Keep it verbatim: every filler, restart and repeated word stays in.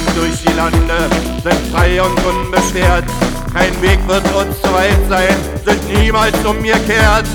durch die Lande, sind frei und unbeschwert. Kein Weg wird uns zu weit sein, sind niemals umgekehrt.